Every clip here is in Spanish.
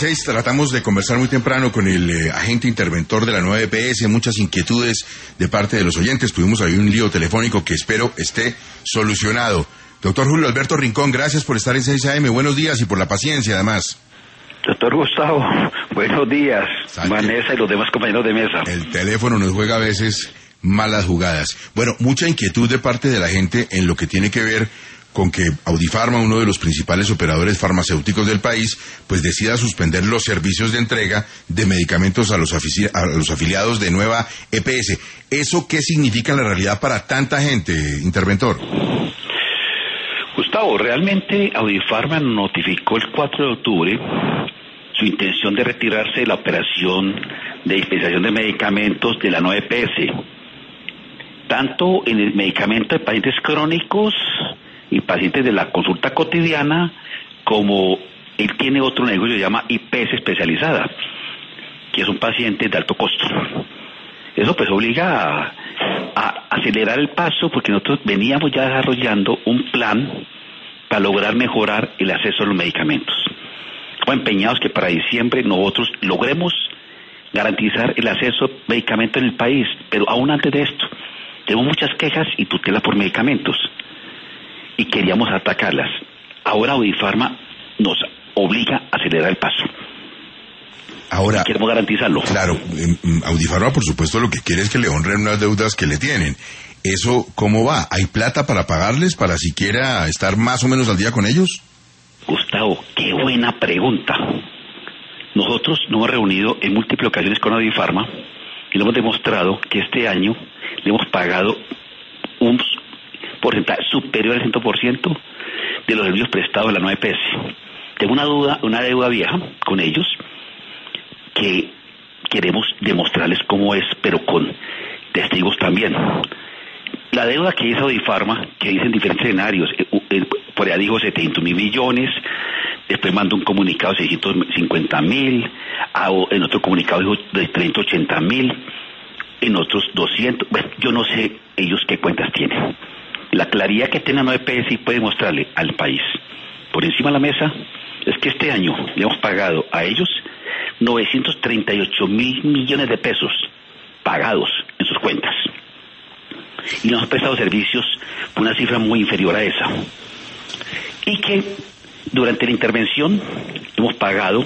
6 tratamos de conversar muy temprano con el agente interventor de la nueva EPS, muchas inquietudes de parte de los oyentes. Tuvimos ahí un lío telefónico que espero esté solucionado. Doctor Julio Alberto Rincón, gracias por estar en 6 AM. Buenos días y por la paciencia, además. Doctor Gustavo, buenos días. Vanessa y los demás compañeros de mesa. El teléfono nos juega a veces malas jugadas. Bueno, mucha inquietud de parte de la gente en lo que tiene que ver con que Audifarma, uno de los principales operadores farmacéuticos del país, pues decida suspender los servicios de entrega de medicamentos a los afiliados de nueva EPS. ¿Eso qué significa en la realidad para tanta gente, interventor? Gustavo, realmente Audifarma notificó el 4 de octubre su intención de retirarse de la operación de dispensación de medicamentos de la nueva EPS, tanto en el medicamento de pacientes crónicos y pacientes de la consulta cotidiana, como él tiene otro negocio que se llama IPS especializada, que es un paciente de alto costo. Eso pues obliga a acelerar el paso, porque nosotros veníamos ya desarrollando un plan para lograr mejorar el acceso a los medicamentos. Estamos empeñados que para diciembre nosotros logremos garantizar el acceso a medicamentos en el país, pero aún antes de esto, tenemos muchas quejas y tutela por medicamentos, y queríamos atacarlas. Ahora Audifarma nos obliga a acelerar el paso. Ahora, queremos garantizarlo. Claro, Audifarma por supuesto lo que quiere es que le honren unas deudas que le tienen. ¿Eso cómo va? ¿Hay plata para pagarles, para siquiera estar más o menos al día con ellos? Gustavo, qué buena pregunta. Nosotros nos hemos reunido en múltiples ocasiones con Audifarma y le hemos demostrado que este año le hemos pagado un porcentaje superior al 100% de los servicios prestados de la nueva EPS. Tengo una deuda vieja con ellos que queremos demostrarles cómo es, pero con testigos también. La deuda que hizo Audifarma, que dice en diferentes escenarios, por allá dijo 700.000 millones, después mandó un comunicado de 650.000, en otro comunicado dijo de 380.000, en otros 200, bueno, yo no sé ellos qué cuentas tienen. La claridad que tiene la EPS y puede mostrarle al país por encima de la mesa es que este año le hemos pagado a ellos 938.000 millones de pesos pagados en sus cuentas, y nos han prestado servicios por una cifra muy inferior a esa, y que durante la intervención hemos pagado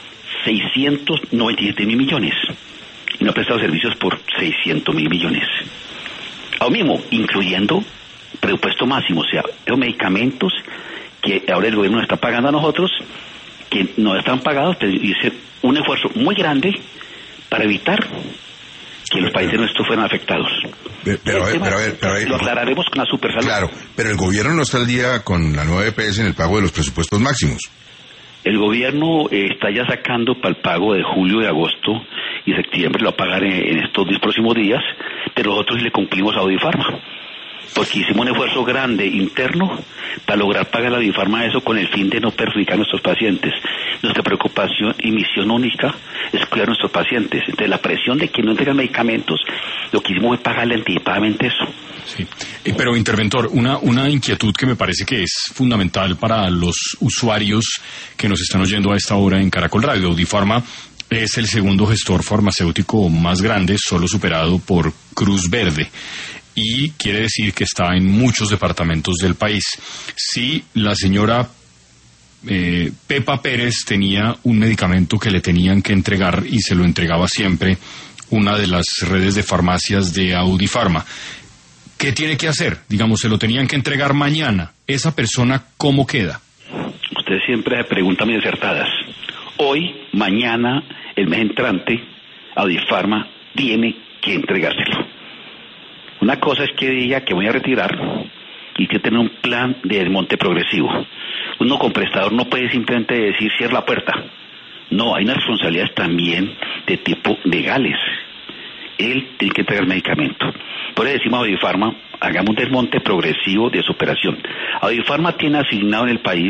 697.000 millones y nos han prestado servicios por 600.000 millones, aún mismo incluyendo presupuesto máximo, o sea, esos medicamentos que ahora el gobierno nos está pagando a nosotros, que no están pagados, pero hice un esfuerzo muy grande para evitar que los países nuestros fueran afectados. Pero a ver, lo aclararemos con la Supersalud. Claro, pero el gobierno no está al día con la nueva EPS en el pago de los presupuestos máximos. El gobierno está ya sacando para el pago de julio y agosto, y septiembre lo va a pagar en estos 10 próximos días, pero nosotros le cumplimos a Audifarma, porque hicimos un esfuerzo grande interno para lograr pagar a Audifarma eso con el fin de no perjudicar a nuestros pacientes. Nuestra preocupación y misión única es cuidar a nuestros pacientes. Entonces la presión de que no entregan medicamentos, lo que hicimos fue pagarle anticipadamente eso. Sí, pero interventor, una inquietud que me parece que es fundamental para los usuarios que nos están oyendo a esta hora en Caracol Radio. Audifarma es el segundo gestor farmacéutico más grande, solo superado por Cruz Verde, y quiere decir que está en muchos departamentos del país. Si la señora Pepa Pérez tenía un medicamento que le tenían que entregar y se lo entregaba siempre una de las redes de farmacias de Audifarma, ¿qué tiene que hacer? Digamos, se lo tenían que entregar mañana. ¿Esa persona cómo queda? Usted siempre hace preguntas muy acertadas. Hoy, mañana, el mes entrante, Audifarma tiene que entregárselo. Una cosa es que diga que voy a retirar y que tener un plan de desmonte progresivo. Uno como prestador no puede simplemente decir cierra la puerta. No, hay unas responsabilidades también de tipo legales. Él tiene que entregar el medicamento. Por eso decimos a Audifarma, hagamos un desmonte progresivo de su operación. Audifarma tiene asignado en el país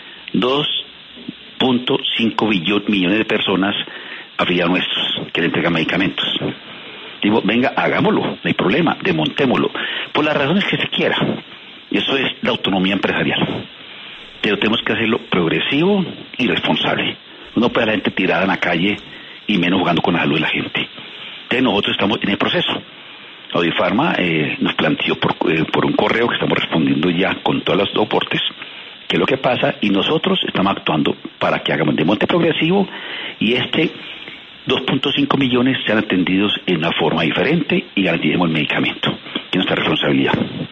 2.5 millones de personas afiliados nuestros que le entregan medicamentos. Digo, venga, hagámoslo, no hay problema, desmontémoslo, por las razones que se quiera. Y eso es la autonomía empresarial. Pero tenemos que hacerlo progresivo y responsable. Uno puede a la gente tirada en la calle y menos jugando con la salud de la gente. Entonces nosotros estamos en el proceso. Audifarma nos planteó por un correo que estamos respondiendo ya con todos los soportes qué es lo que pasa, y nosotros estamos actuando para que hagamos de monte progresivo y 2.5 millones sean atendidos en una forma diferente y garanticemos el medicamento, que es nuestra responsabilidad.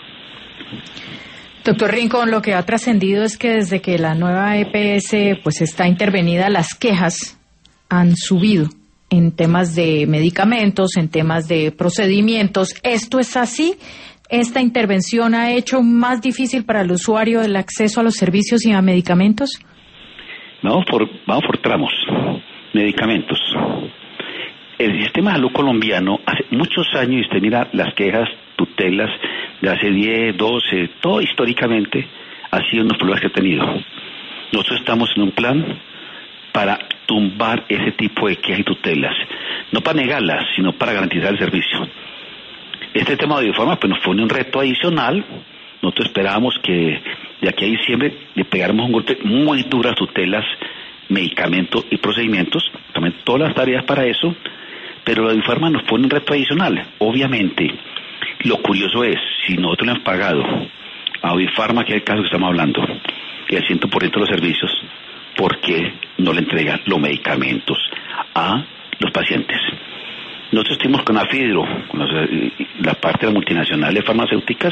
Doctor Rincón, lo que ha trascendido es que desde que la nueva EPS pues está intervenida, las quejas han subido en temas de medicamentos, en temas de procedimientos. ¿Esto es así? ¿Esta intervención ha hecho más difícil para el usuario el acceso a los servicios y a medicamentos? Vamos por tramos. Medicamentos. El sistema de salud colombiano hace muchos años, y usted mira las quejas, tutelas de hace 10, 12, todo históricamente ha sido unos problemas que ha tenido. Nosotros estamos en un plan para tumbar ese tipo de quejas y tutelas, no para negarlas, sino para garantizar el servicio. Este tema de Audifarma pues nos pone un reto adicional. Nosotros esperábamos que de aquí a diciembre le pegáramos un golpe muy duro a tutelas, medicamentos y procedimientos, también todas las tareas para eso, pero la Audifarma nos pone un reto adicional. Obviamente, lo curioso es, si nosotros le hemos pagado a Audifarma, que es el caso que estamos hablando, el 100% de los servicios, ¿por qué no le entregan los medicamentos a los pacientes? Nosotros estuvimos con Afidro, con la parte de las multinacionales farmacéuticas,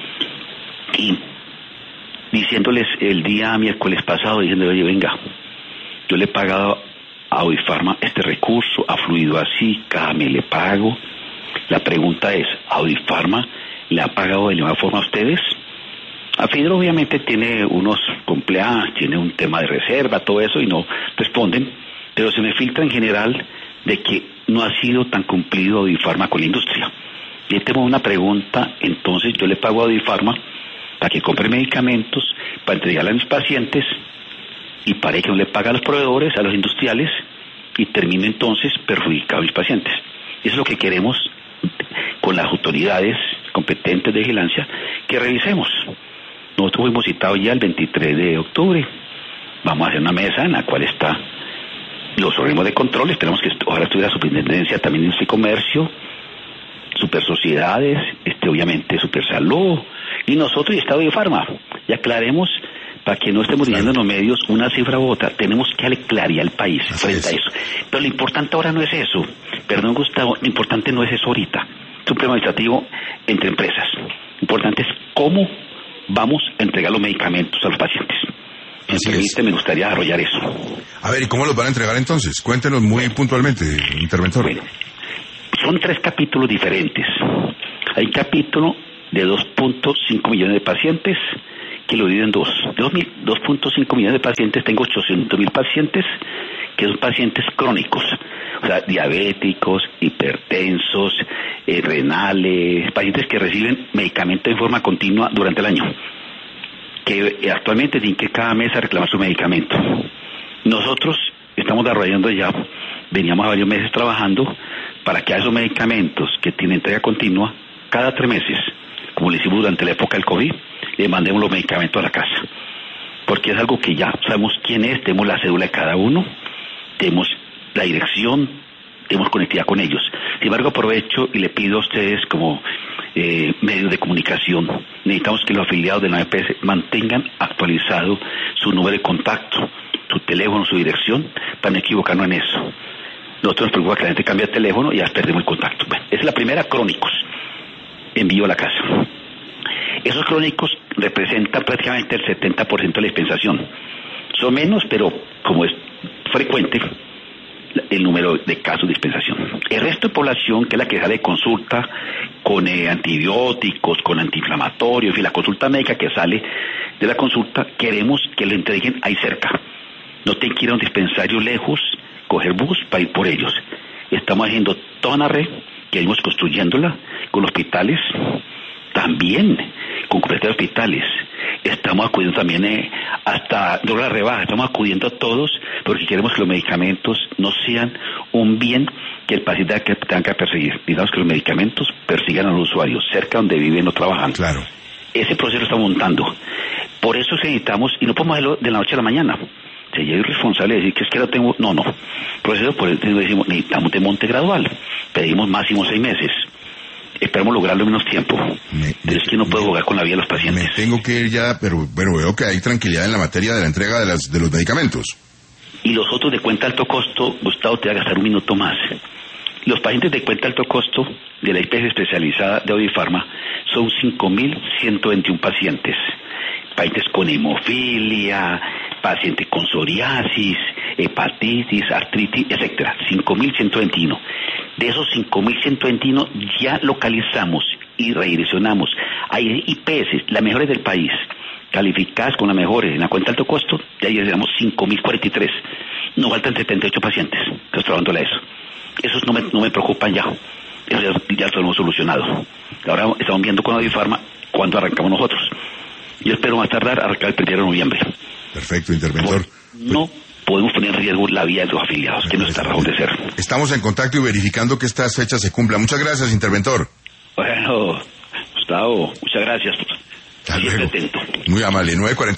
y diciéndoles el día miércoles pasado, diciéndoles, oye, venga, yo le he pagado a Audifarma este recurso, ha fluido así, cada mes le pago. La pregunta es, ¿Audifarma le ha pagado de la misma forma a ustedes? Afidro obviamente tiene unos compliance, tiene un tema de reserva, todo eso, y no responden, pero se me filtra en general de que no ha sido tan cumplido Audifarma con la industria. Y tengo una pregunta, entonces yo le pago a Audifarma para que compre medicamentos, para entregarle a mis pacientes, y para que no le pague a los proveedores, a los industriales, y termine entonces perjudicado a mis pacientes. Eso es lo que queremos con las autoridades competentes de vigilancia, que revisemos. Nosotros fuimos citados ya el 23 de octubre. Vamos a hacer una mesa en la cual está los organismos de control. Esperamos que ojalá estuviera Superintendencia también de Industria y Comercio, Super Sociedades, obviamente Super Salud, y nosotros y Estado de Farma. Y aclaremos, para que no estemos diciendo en los medios una cifra u otra, tenemos que darle claridad al país frente a eso. Pero lo importante ahora no es eso. Perdón, Gustavo, lo importante no es eso ahorita. Es un problema administrativo entre empresas. Lo importante es cómo vamos a entregar los medicamentos a los pacientes. Me gustaría desarrollar eso. A ver, ¿y cómo los van a entregar entonces? Cuéntenos muy puntualmente, interventor. Bueno, son 3 capítulos diferentes. Hay un capítulo de 2.5 millones de pacientes que lo dividen en dos. De 2.5 millones de pacientes, tengo 800.000 pacientes que son pacientes crónicos, o sea, diabéticos, hipertensos, renales, pacientes que reciben medicamentos en forma continua durante el año, que actualmente tienen que cada mes a reclamar su medicamento. Nosotros estamos desarrollando ya, veníamos a varios meses trabajando para que a esos medicamentos que tienen entrega continua, cada 3 meses, como lo hicimos durante la época del COVID, le mandemos los medicamentos a la casa. Porque es algo que ya sabemos quién es, tenemos la cédula de cada uno, tenemos la dirección, tenemos conectividad con ellos. Sin embargo, aprovecho y le pido a ustedes como medios de comunicación, necesitamos que los afiliados de la EPS mantengan actualizado su número de contacto, su teléfono, su dirección, para no equivocarnos en eso. Nosotros nos preocupa que la gente cambie de teléfono y ya perdemos el contacto. Bueno, esa es la primera, crónicos. Envío a la casa. Esos crónicos representan prácticamente el 70% de la dispensación. Son menos, pero como es frecuente el número de casos de dispensación. El resto de población, que es la que sale de consulta con antibióticos, con antiinflamatorios, y la consulta médica que sale de la consulta, queremos que lo entreguen ahí cerca. No tienen que ir a un dispensario lejos, coger bus para ir por ellos. Estamos haciendo toda una red, que iremos construyéndola con hospitales, también con cobertura de hospitales. Estamos acudiendo también hasta droga de rebaja, estamos acudiendo a todos porque queremos que los medicamentos no sean un bien que el paciente tenga que perseguir. Digamos que los medicamentos persigan a los usuarios cerca donde viven o trabajan. Claro. Ese proceso lo estamos montando. Por eso necesitamos, y no podemos hacerlo de la noche a la mañana, sería irresponsable decir que es que no tengo, no, proceso por eso decimos, necesitamos de monte gradual, pedimos máximo 6 meses, esperamos lograrlo en menos tiempo, pero es que no puedo jugar con la vida de los pacientes. Me tengo que ir ya, pero veo que hay tranquilidad en la materia de la entrega de los medicamentos. Y los otros de cuenta alto costo, Gustavo, te va a gastar un minuto más. Los pacientes de cuenta alto costo de la IPS especializada de Audifarma son 5.121 pacientes. Pacientes con hemofilia, pacientes con psoriasis, hepatitis, artritis, etcétera. 5.121. De esos 5.121 ya localizamos y redireccionamos. Hay IPS, las mejores del país, calificadas con las mejores en la cuenta alto costo, de ahí tenemos 5.043. Nos faltan 78 pacientes. Estamos trabajando a eso. Esos no me preocupan ya. Eso ya lo hemos solucionado. Ahora estamos viendo con Audifarma cuándo arrancamos nosotros. Yo espero más tardar arrancar el 1 de noviembre. Perfecto, interventor. No podemos poner en riesgo la vida de los afiliados, que no está razón de ser. Estamos en contacto y verificando que estas fechas se cumplan. Muchas gracias, interventor. Bueno, Gustavo, muchas gracias. Hasta luego. Atento. Muy amable. 9:40.